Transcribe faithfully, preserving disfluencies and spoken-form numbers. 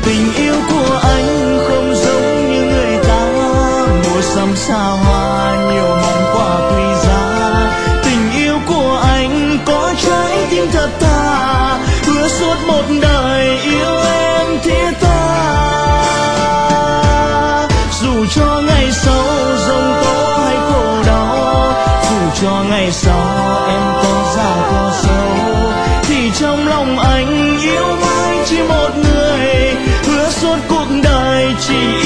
Tình yêu của anh không giống như người ta, mua sắm xa hoa nhiều món quà quý giá. Tình yêu của anh có trái tim thật thà, hứa suốt một đời yêu em thiết tha. Dù cho ngày sau giông tố hay khổ đau, dù cho ngày sau em có già có xấu, thì trong lòng anh yêu mãi chỉ một người, hứa suốt cuộc đời chỉ